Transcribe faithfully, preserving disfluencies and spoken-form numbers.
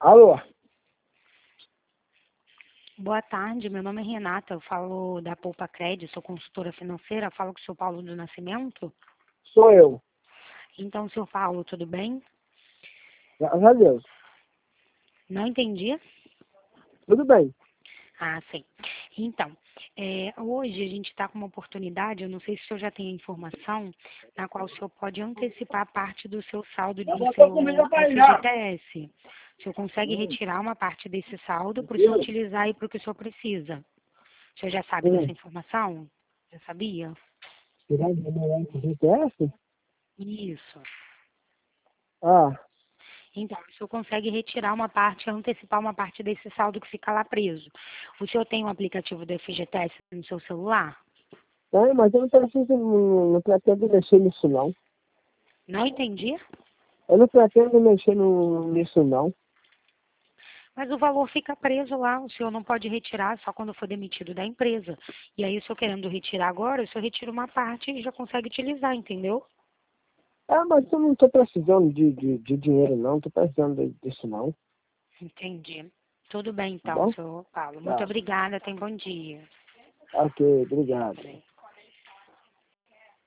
Alô? Boa tarde, meu nome é Renata, eu falo da Poupa Cred, sou consultora financeira, falo com o senhor Paulo do Nascimento. Sou eu. Então, senhor Paulo, tudo bem? Graças a Deus. Não entendi? Tudo bem. Ah, sim. Então, é, hoje a gente está com uma oportunidade, eu não sei se o senhor já tem a informação, na qual o senhor pode antecipar parte do seu saldo Já do botou seu comida pra ele já. F G T S. O senhor consegue retirar uma parte desse saldo para o senhor utilizar aí para o que o senhor precisa. O senhor já sabe dessa Hum. informação? Já sabia? Tirar de melhor com G P S? Isso. Ah, Então, o senhor consegue retirar uma parte, antecipar uma parte desse saldo que fica lá preso. O senhor tem um aplicativo do F G T S no seu celular? tem, mas eu não preciso, não, não pretendo mexer nisso não. Não entendi. Eu não pretendo mexer no, nisso não. Mas o valor fica preso lá, o senhor não pode retirar só quando for demitido da empresa. E aí, o senhor querendo retirar agora, o senhor retira uma parte e já consegue utilizar, entendeu? Ah, mas eu não estou precisando de, de, de dinheiro não, estou precisando de- disso não. Entendi. Tudo bem Tá então, bom? senhor Paulo. Muito Tá. obrigada, tenha bom dia. Ok, obrigado.